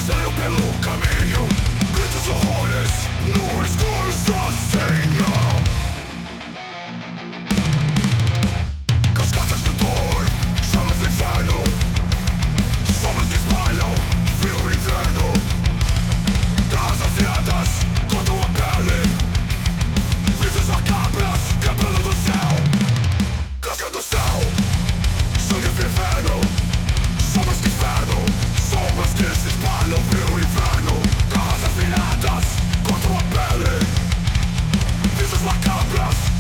Desenho pelo caminho, gritos horrores no escuro sozinho. Cascatas de dor, chamas de inferno, sombras que espalham frio inverno. Das afiadas cortam a pele, visões macabras quebrando do céu. Casca do céu, sangue fervendo, sombras que inferno, sombras que se espalham frio inverno. Das afiadas cortam a pele, visões macabras